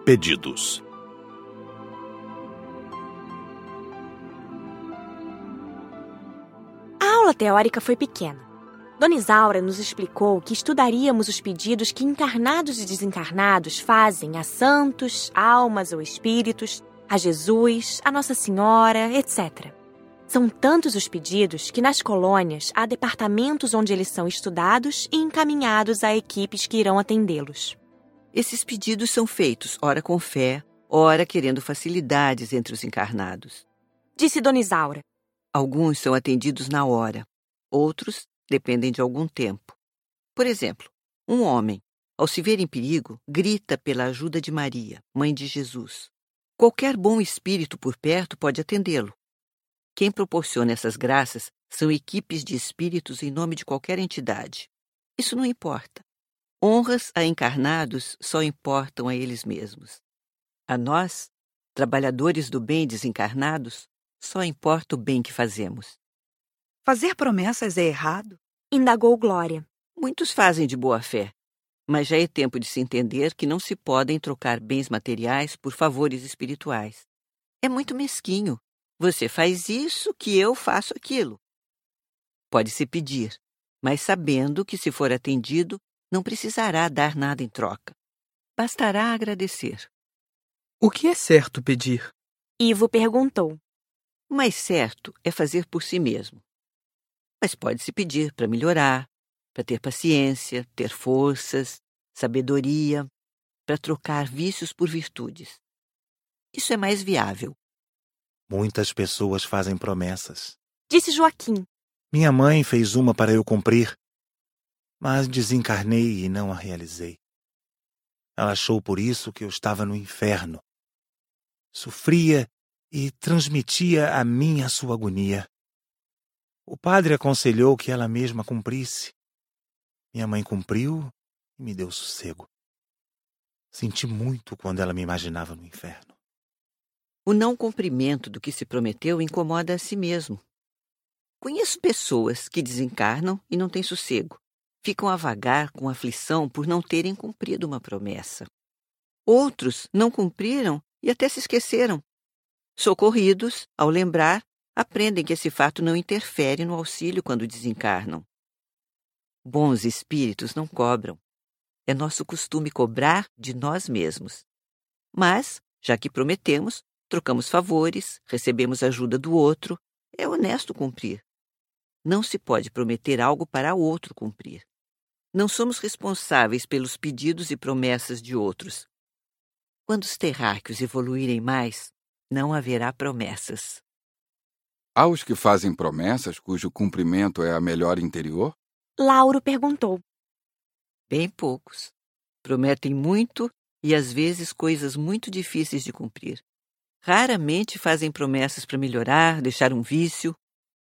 pedidos. A aula teórica foi pequena. Dona Isaura nos explicou que estudaríamos os pedidos que encarnados e desencarnados fazem a santos, almas ou espíritos, a Jesus, a Nossa Senhora, etc. São tantos os pedidos que nas colônias há departamentos onde eles são estudados e encaminhados a equipes que irão atendê-los. Esses pedidos são feitos, ora com fé, ora querendo facilidades entre os encarnados. Disse Dona Isaura. Alguns são atendidos na hora, outros dependem de algum tempo. Por exemplo, um homem, ao se ver em perigo, grita pela ajuda de Maria, mãe de Jesus. Qualquer bom espírito por perto pode atendê-lo. Quem proporciona essas graças são equipes de espíritos em nome de qualquer entidade. Isso não importa. Honras a encarnados só importam a eles mesmos. A nós, trabalhadores do bem desencarnados, só importa o bem que fazemos. Fazer promessas é errado? Indagou Glória. Muitos fazem de boa fé, mas já é tempo de se entender que não se podem trocar bens materiais por favores espirituais. É muito mesquinho. Você faz isso que eu faço aquilo. Pode-se pedir, mas sabendo que, se for atendido, não precisará dar nada em troca. Bastará agradecer. O que é certo pedir? Ivo perguntou. O mais certo é fazer por si mesmo. Mas pode-se pedir para melhorar, para ter paciência, ter forças, sabedoria, para trocar vícios por virtudes. Isso é mais viável. Muitas pessoas fazem promessas. Disse Joaquim. Minha mãe fez uma para eu cumprir, mas desencarnei e não a realizei. Ela achou por isso que eu estava no inferno. Sofria e transmitia a mim a sua agonia. O padre aconselhou que ela mesma cumprisse. Minha mãe cumpriu e me deu sossego. Senti muito quando ela me imaginava no inferno. O não cumprimento do que se prometeu incomoda a si mesmo. Conheço pessoas que desencarnam e não têm sossego. Ficam a vagar com aflição por não terem cumprido uma promessa. Outros não cumpriram e até se esqueceram. Socorridos, ao lembrar, aprendem que esse fato não interfere no auxílio quando desencarnam. Bons espíritos não cobram. É nosso costume cobrar de nós mesmos. Mas, já que prometemos, trocamos favores, recebemos ajuda do outro, é honesto cumprir. Não se pode prometer algo para outro cumprir. Não somos responsáveis pelos pedidos e promessas de outros. Quando os terráqueos evoluírem mais, não haverá promessas. Há os que fazem promessas cujo cumprimento é a melhora interior? Lauro perguntou. Bem poucos. Prometem muito e, às vezes, coisas muito difíceis de cumprir. Raramente fazem promessas para melhorar, deixar um vício.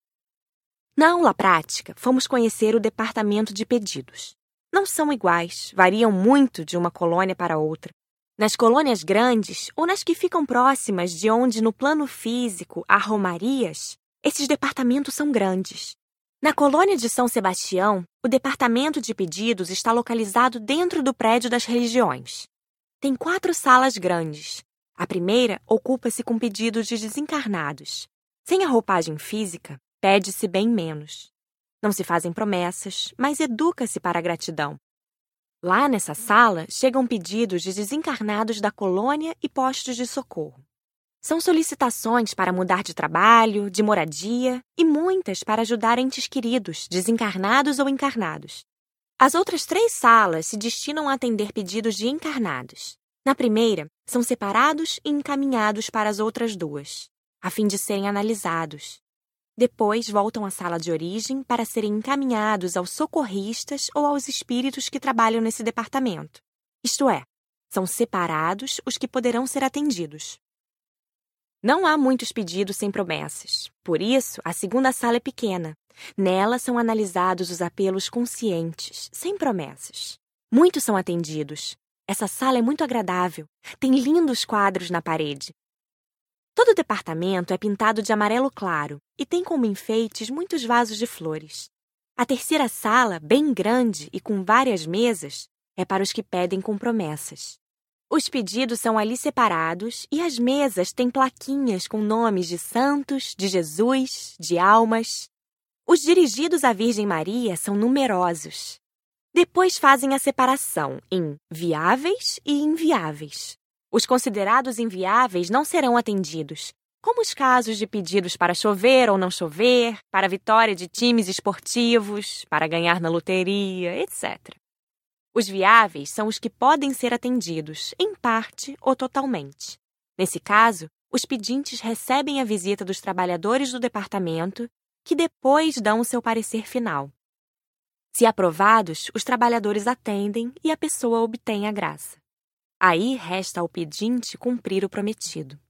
Na aula prática, fomos conhecer o departamento de pedidos. Não são iguais, variam muito de uma colônia para outra. Nas colônias grandes, ou nas que ficam próximas de onde, no plano físico, há romarias, esses departamentos são grandes. Na colônia de São Sebastião, o departamento de pedidos está localizado dentro do prédio das religiões. Tem 4 salas grandes. A primeira ocupa-se com pedidos de desencarnados. Sem a roupagem física, pede-se bem menos. Não se fazem promessas, mas educa-se para a gratidão. Lá nessa sala, chegam pedidos de desencarnados da colônia e postos de socorro. São solicitações para mudar de trabalho, de moradia e muitas para ajudar entes queridos, desencarnados ou encarnados. As outras 3 salas se destinam a atender pedidos de encarnados. Na primeira, são separados e encaminhados para as outras 2, a fim de serem analisados. Depois voltam à sala de origem para serem encaminhados aos socorristas ou aos espíritos que trabalham nesse departamento. Isto é, são separados os que poderão ser atendidos. Não há muitos pedidos sem promessas. Por isso, a segunda sala é pequena. Nela são analisados os apelos conscientes, sem promessas. Muitos são atendidos. Essa sala é muito agradável. Tem lindos quadros na parede. Todo o departamento é pintado de amarelo claro e tem como enfeites muitos vasos de flores. A terceira sala, bem grande e com várias mesas, é para os que pedem com promessas. Os pedidos são ali separados e as mesas têm plaquinhas com nomes de santos, de Jesus, de almas. Os dirigidos à Virgem Maria são numerosos. Depois fazem a separação em viáveis e inviáveis. Os considerados inviáveis não serão atendidos, como os casos de pedidos para chover ou não chover, para a vitória de times esportivos, para ganhar na loteria, etc. Os viáveis são os que podem ser atendidos, em parte ou totalmente. Nesse caso, os pedintes recebem a visita dos trabalhadores do departamento, que depois dão o seu parecer final. Se aprovados, os trabalhadores atendem e a pessoa obtém a graça. Aí resta ao pedinte cumprir o prometido.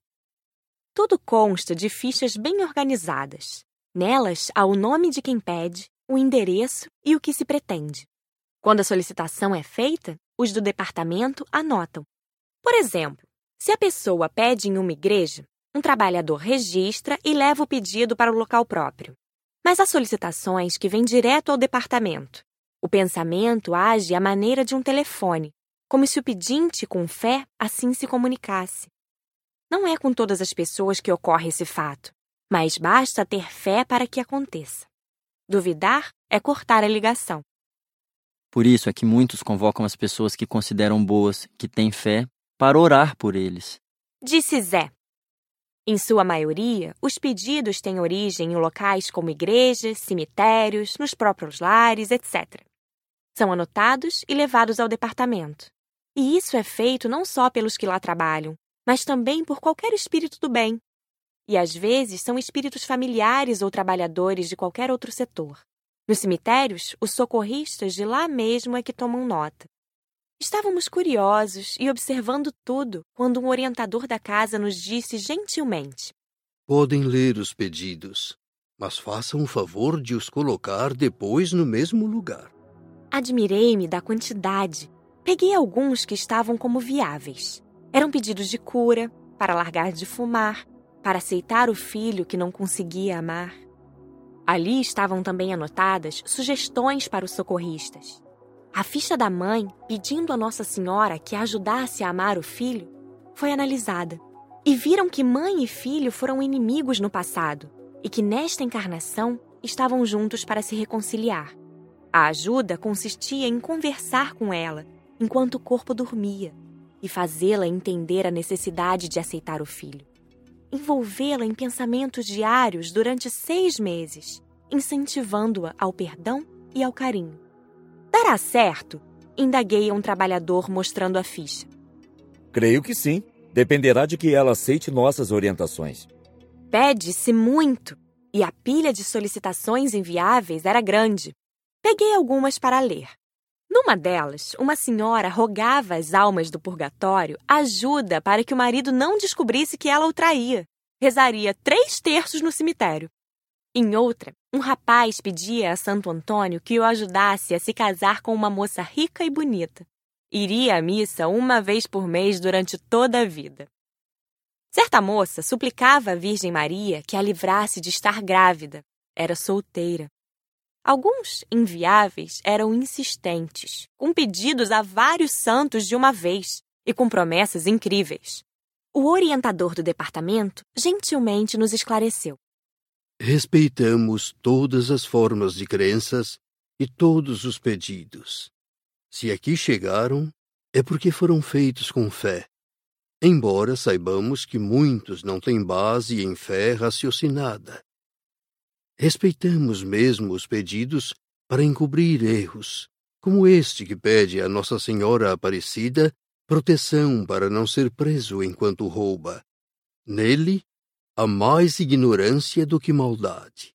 Tudo consta de fichas bem organizadas. Nelas há o nome de quem pede, o endereço e o que se pretende. Quando a solicitação é feita, os do departamento anotam. Por exemplo, se a pessoa pede em uma igreja, um trabalhador registra e leva o pedido para o local próprio. Mas há solicitações que vêm direto ao departamento. O pensamento age à maneira de um telefone, como se o pedinte, com fé, assim se comunicasse. Não é com todas as pessoas que ocorre esse fato, mas basta ter fé para que aconteça. Duvidar é cortar a ligação. Por isso é que muitos convocam as pessoas que consideram boas, que têm fé, para orar por eles. Disse Zé. Em sua maioria, os pedidos têm origem em locais como igrejas, cemitérios, nos próprios lares, etc. São anotados e levados ao departamento. E isso é feito não só pelos que lá trabalham, mas também por qualquer espírito do bem. E às vezes são espíritos familiares ou trabalhadores de qualquer outro setor. Nos cemitérios, os socorristas de lá mesmo é que tomam nota. Estávamos curiosos e observando tudo quando um orientador da casa nos disse gentilmente: Podem ler os pedidos, mas façam o favor de os colocar depois no mesmo lugar. Admirei-me da quantidade. Peguei alguns que estavam como viáveis. Eram pedidos de cura, para largar de fumar, para aceitar o filho que não conseguia amar. Ali estavam também anotadas sugestões para os socorristas. A ficha da mãe, pedindo a Nossa Senhora que a ajudasse a amar o filho, foi analisada. E viram que mãe e filho foram inimigos no passado e que nesta encarnação estavam juntos para se reconciliar. A ajuda consistia em conversar com ela enquanto o corpo dormia e fazê-la entender a necessidade de aceitar o filho. Envolvê-la em pensamentos diários durante 6 meses, incentivando-a ao perdão e ao carinho. Dará certo? Indaguei a um trabalhador mostrando a ficha. Creio que sim. Dependerá de que ela aceite nossas orientações. Pede-se muito, e a pilha de solicitações inviáveis era grande. Peguei algumas para ler. Numa delas, uma senhora rogava às almas do purgatório ajuda para que o marido não descobrisse que ela o traía. Rezaria 3/3 no cemitério. Em outra, um rapaz pedia a Santo Antônio que o ajudasse a se casar com uma moça rica e bonita. Iria à missa 1 vez por mês durante toda a vida. Certa moça suplicava à Virgem Maria que a livrasse de estar grávida. Era solteira. Alguns inviáveis eram insistentes, com pedidos a vários santos de uma vez e com promessas incríveis. O orientador do departamento gentilmente nos esclareceu. Respeitamos todas as formas de crenças e todos os pedidos. Se aqui chegaram, é porque foram feitos com fé, embora saibamos que muitos não têm base em fé raciocinada. Respeitamos mesmo os pedidos para encobrir erros, como este que pede a Nossa Senhora Aparecida proteção para não ser preso enquanto rouba. Nele, há mais ignorância do que maldade.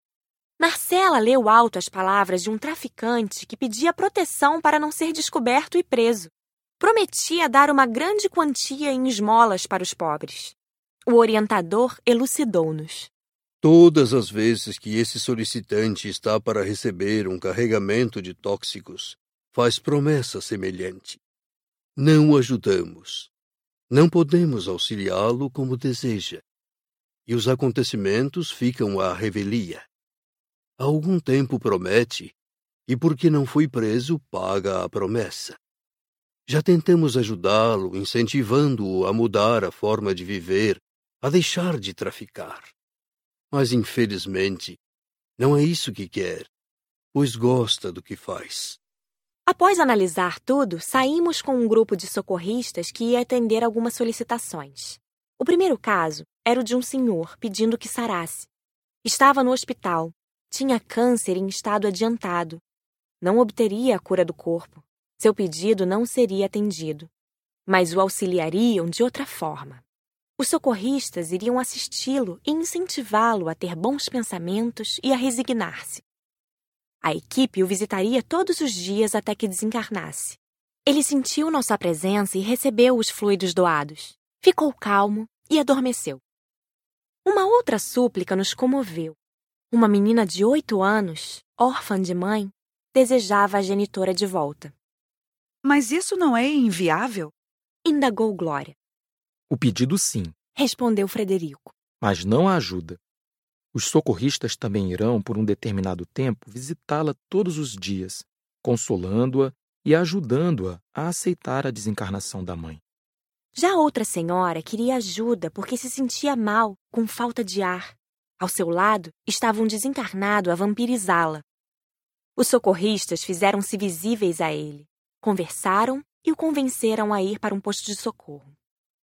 Marcela leu alto as palavras de um traficante que pedia proteção para não ser descoberto e preso. Prometia dar uma grande quantia em esmolas para os pobres. O orientador elucidou-nos. Todas as vezes que esse solicitante está para receber um carregamento de tóxicos, faz promessa semelhante. Não o ajudamos. Não podemos auxiliá-lo como deseja. E os acontecimentos ficam à revelia. Há algum tempo promete, e porque não foi preso, paga a promessa. Já tentamos ajudá-lo, incentivando-o a mudar a forma de viver, a deixar de traficar. Mas, infelizmente, não é isso que quer, pois gosta do que faz. Após analisar tudo, saímos com um grupo de socorristas que ia atender algumas solicitações. O primeiro caso era o de um senhor pedindo que sarasse. Estava no hospital, tinha câncer em estado adiantado. Não obteria a cura do corpo. Seu pedido não seria atendido, mas o auxiliariam de outra forma. Os socorristas iriam assisti-lo e incentivá-lo a ter bons pensamentos e a resignar-se. A equipe o visitaria todos os dias até que desencarnasse. Ele sentiu nossa presença e recebeu os fluidos doados. Ficou calmo e adormeceu. Uma outra súplica nos comoveu. Uma menina de 8 anos, órfã de mãe, desejava a genitora de volta. Mas isso não é inviável? Indagou Glória. O pedido sim, Respondeu Frederico. mas não a ajuda. Os socorristas também irão, por um determinado tempo, visitá-la todos os dias, consolando-a e ajudando-a a aceitar a desencarnação da mãe. Já outra senhora queria ajuda porque se sentia mal, com falta de ar. Ao seu lado estava um desencarnado a vampirizá-la. Os socorristas fizeram-se visíveis a ele, conversaram e o convenceram a ir para um posto de socorro.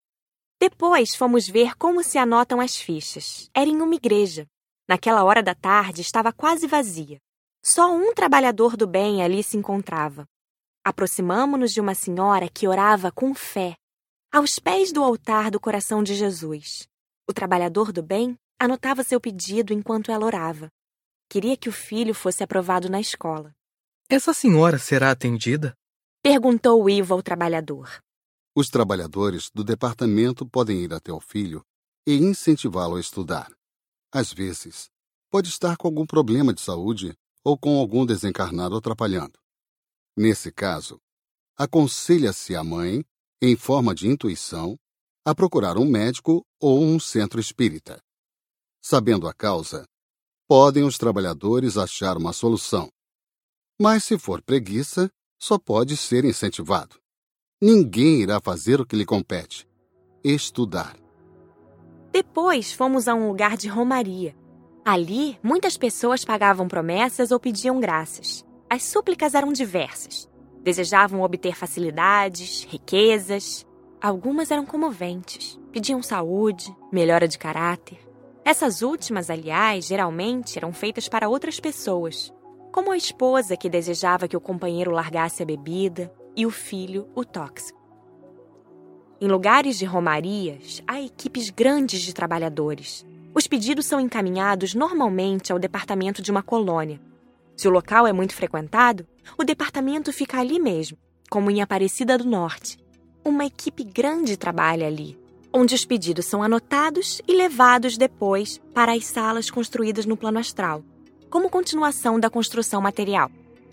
Depois fomos ver como se anotam as fichas. Era em uma igreja. Naquela hora da tarde estava quase vazia. Só um trabalhador do bem ali se encontrava. Aproximamo-nos de uma senhora que orava com fé, aos pés do altar do coração de Jesus. O trabalhador do bem anotava seu pedido enquanto ela orava. Queria que o filho fosse aprovado na escola. Essa senhora será atendida? Perguntou Ivo ao trabalhador. Os trabalhadores do departamento podem ir até o filho e incentivá-lo a estudar. Às vezes, pode estar com algum problema de saúde ou com algum desencarnado atrapalhando. Nesse caso, aconselha-se a mãe, em forma de intuição, a procurar um médico ou um centro espírita. Sabendo a causa, podem os trabalhadores achar uma solução. Mas se for preguiça, só pode ser incentivado. Ninguém irá fazer o que lhe compete: estudar. Depois fomos a um lugar de romaria. Ali, muitas pessoas pagavam promessas ou pediam graças. As súplicas eram diversas. Desejavam obter facilidades, riquezas. Algumas eram comoventes. Pediam saúde, melhora de caráter. Essas últimas, aliás, geralmente eram feitas para outras pessoas, como a esposa que desejava que o companheiro largasse a bebida e o filho o tóxico. Em lugares de romarias, há equipes grandes de trabalhadores. Os pedidos são encaminhados normalmente ao departamento de uma colônia. Se o local é muito frequentado, o departamento fica ali mesmo, como em Aparecida do Norte. Uma equipe grande trabalha ali, onde os pedidos são anotados e levados depois para as salas construídas no plano astral, como continuação da construção material.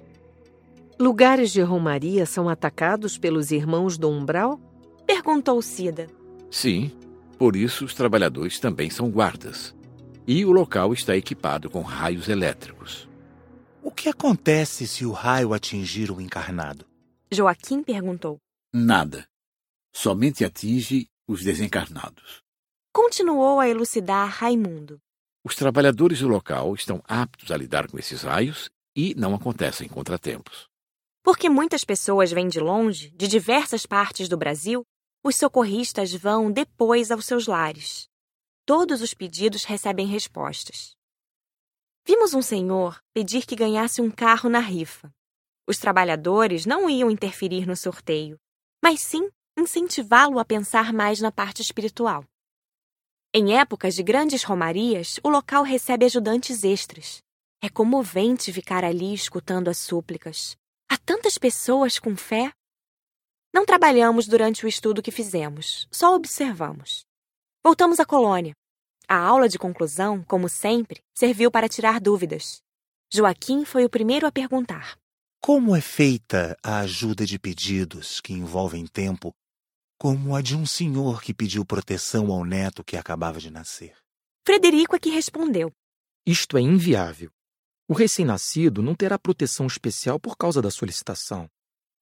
Lugares de romaria são atacados pelos irmãos do umbral? Perguntou Cida. Sim, por isso os trabalhadores também são guardas. E o local está equipado com raios elétricos. O que acontece se o raio atingir o encarnado? Joaquim perguntou. Nada. Somente atinge os desencarnados. Continuou a elucidar Raimundo. Os trabalhadores do local estão aptos a lidar com esses raios e não acontecem contratempos. Porque muitas pessoas vêm de longe, de diversas partes do Brasil, os socorristas vão depois aos seus lares. Todos os pedidos recebem respostas. Vimos um senhor pedir que ganhasse um carro na rifa. Os trabalhadores não iam interferir no sorteio, mas sim incentivá-lo a pensar mais na parte espiritual. Em épocas de grandes romarias, o local recebe ajudantes extras. É comovente ficar ali escutando as súplicas. Há tantas pessoas com fé. Não trabalhamos durante o estudo que fizemos, só observamos. Voltamos à colônia. A aula de conclusão, como sempre, serviu para tirar dúvidas. Joaquim foi o primeiro a perguntar. Como é feita a ajuda de pedidos que envolvem tempo, como a de um senhor que pediu proteção ao neto que acabava de nascer? Frederico é que respondeu. Isto é inviável. O recém-nascido não terá proteção especial por causa da solicitação.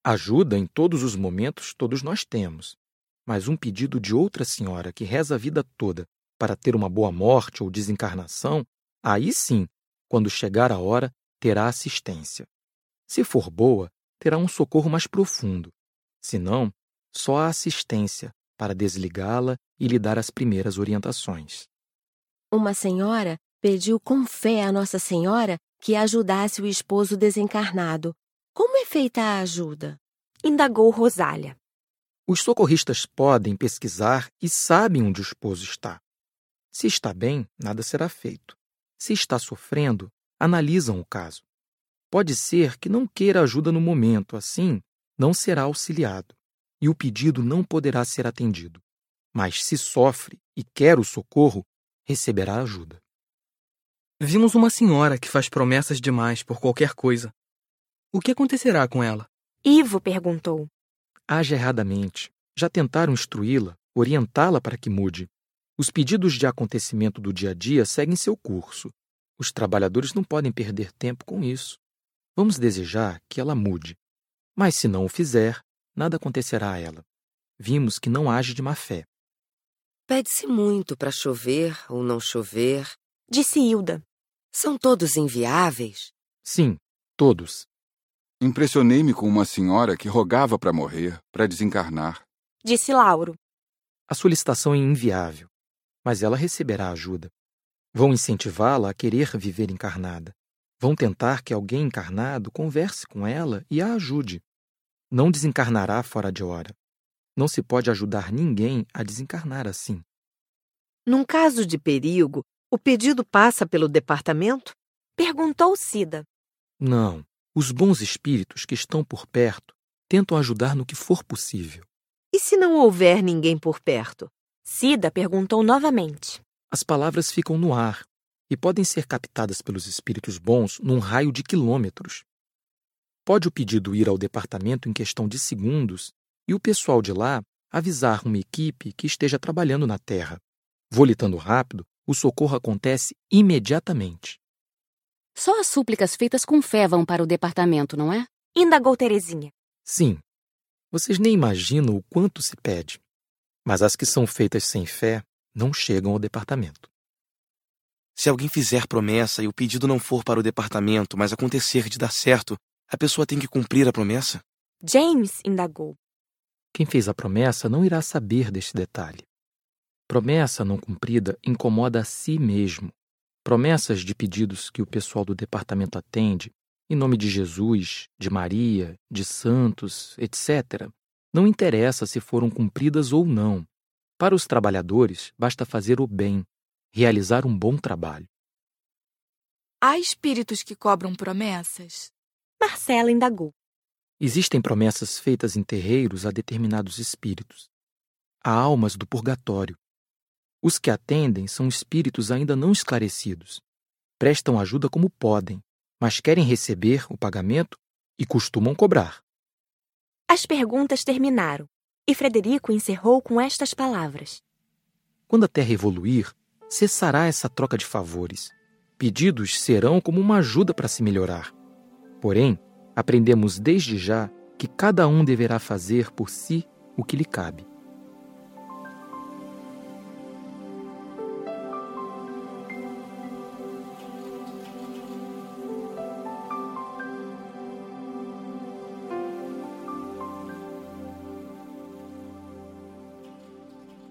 Ajuda em todos os momentos todos nós temos, mas um pedido de outra senhora que reza a vida toda para ter uma boa morte ou desencarnação, aí sim, quando chegar a hora, terá assistência. Se for boa, terá um socorro mais profundo. Se não, só a assistência para desligá-la e lhe dar as primeiras orientações. Uma senhora pediu com fé a Nossa Senhora que ajudasse o esposo desencarnado. Como é feita a ajuda? Indagou Rosália. Os socorristas podem pesquisar e sabem onde o esposo está. Se está bem, nada será feito. Se está sofrendo, analisam o caso. Pode ser que não queira ajuda no momento, assim, não será auxiliado, e o pedido não poderá ser atendido. Mas se sofre e quer o socorro, receberá ajuda. Vimos uma senhora que faz promessas demais por qualquer coisa. O que acontecerá com ela? Ivo perguntou. Age erradamente. Já tentaram instruí-la, orientá-la para que mude. Os pedidos de acontecimento do dia a dia seguem seu curso. Os trabalhadores não podem perder tempo com isso. Vamos desejar que ela mude. Mas se não o fizer, nada acontecerá a ela. Vimos que não age de má fé. Pede-se muito para chover ou não chover, disse Hilda. São todos inviáveis? Sim, todos. Impressionei-me com uma senhora que rogava para morrer, para desencarnar, disse Lauro. A solicitação é inviável, mas ela receberá ajuda. Vão incentivá-la a querer viver encarnada. Vão tentar que alguém encarnado converse com ela e a ajude. Não desencarnará fora de hora. Não se pode ajudar ninguém a desencarnar assim. Num caso de perigo, o pedido passa pelo departamento? Perguntou Cida. Não. Os bons espíritos que estão por perto tentam ajudar no que for possível. E se não houver ninguém por perto? Cida perguntou novamente. As palavras ficam no ar e podem ser captadas pelos espíritos bons num raio de quilômetros. Pode o pedido ir ao departamento em questão de segundos e o pessoal de lá avisar uma equipe que esteja trabalhando na Terra. Volitando rápido, o socorro acontece imediatamente. Só as súplicas feitas com fé vão para o departamento, não é? Indagou Terezinha. Sim. Vocês nem imaginam o quanto se pede. Mas as que são feitas sem fé não chegam ao departamento. Se alguém fizer promessa e o pedido não for para o departamento, mas acontecer de dar certo, a pessoa tem que cumprir a promessa? James indagou. Quem fez a promessa não irá saber deste detalhe. Promessa não cumprida incomoda a si mesmo. Promessas de pedidos que o pessoal do departamento atende, em nome de Jesus, de Maria, de santos, etc., não interessa se foram cumpridas ou não. Para os trabalhadores, basta fazer o bem, realizar um bom trabalho. Há espíritos que cobram promessas? Marcela indagou. Existem promessas feitas em terreiros a determinados espíritos. Há almas do purgatório. Os que atendem são espíritos ainda não esclarecidos. Prestam ajuda como podem, mas querem receber o pagamento e costumam cobrar. As perguntas terminaram e Frederico encerrou com estas palavras. Quando a Terra evoluir, cessará essa troca de favores. Pedidos serão como uma ajuda para se melhorar. Porém, aprendemos desde já que cada um deverá fazer por si o que lhe cabe.